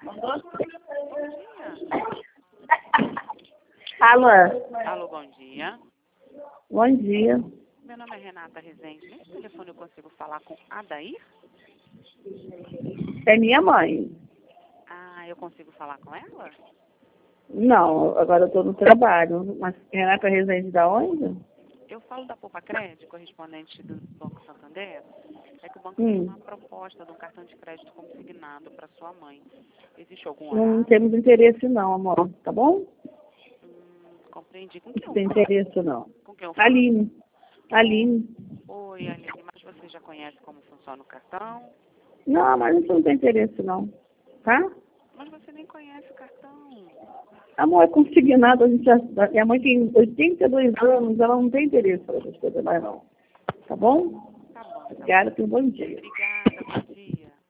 Alô? Alô, bom dia. Bom dia. Meu nome é Renata Rezende. Nesse telefone eu consigo falar com Adair? É minha mãe. Ah, eu consigo falar com ela? Não, agora eu estou no trabalho. Mas Renata Rezende da onde? Eu falo da Poupa Crédito, correspondente do Banco Santander. É que o banco tem uma proposta de um cartão de crédito consignado para sua mãe. Existe algum horário? Não temos interesse não, amor. Tá bom? Compreendi. Com quem Não eu tem falo? interesse não. Com quem eu falo? Aline. Aline. Oi, Aline, mas você já conhece como funciona o cartão? Não, mas isso não tem interesse não. Tá? Mas você nem conhece o cartão. Amor, é consignado. Minha mãe tem 82 anos. Ela não tem interesse por essas coisas mais não. Tá bom? Tá bom. Obrigada, tenha um bom dia. Obrigada.